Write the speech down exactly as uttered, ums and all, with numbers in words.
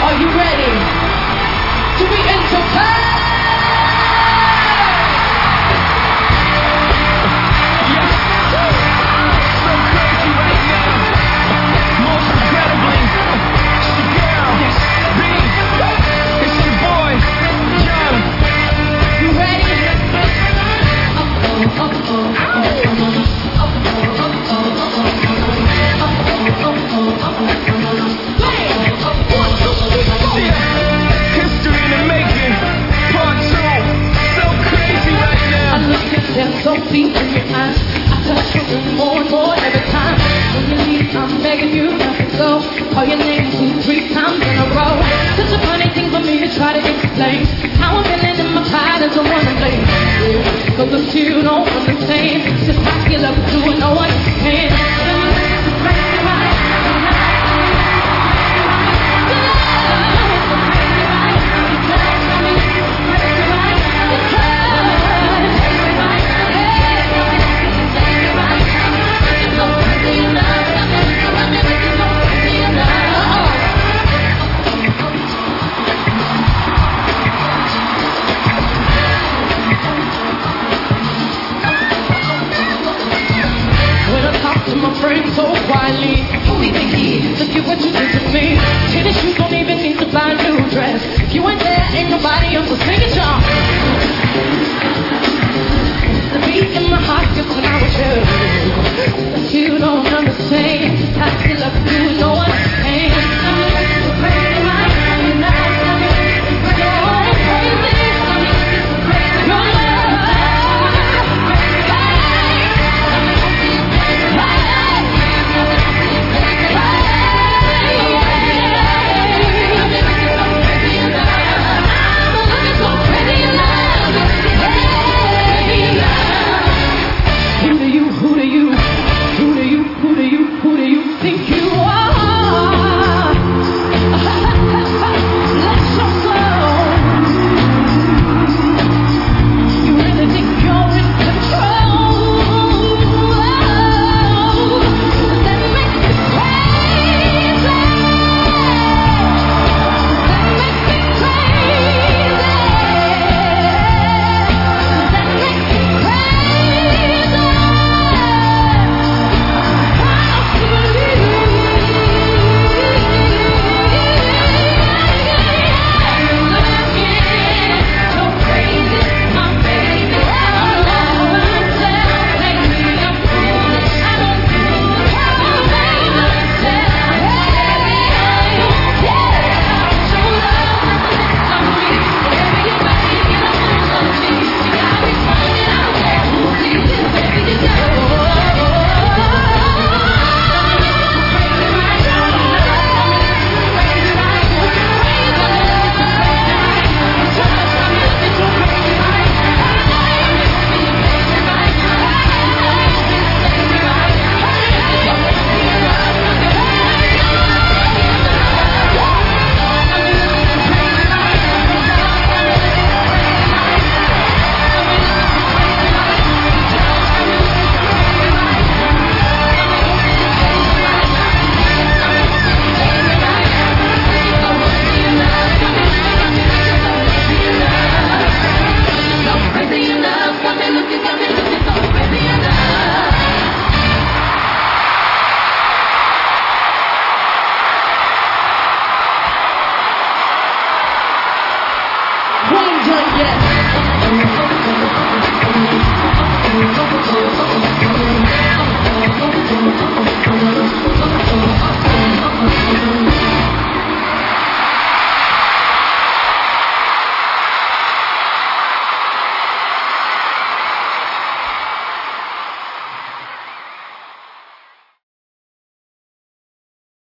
Are you ready to be entertained? So deep in your eyes, I touch you more and more every time. When you leave, I'm begging you not to go. Call your name two, three times in a row. Such a funny thing for me to try to explain. How I'm feeling in my pride is the one to blame. Cause the two don't understand. Just like you love to and no one can. So quietly, who do you think he is? Look at what you did to me. Tennis shoes don't even need to buy a new dress. If you ain't there, ain't nobody else to sing it, y'all. The beat in my heart just when I was you, but you don't understand. I still love you.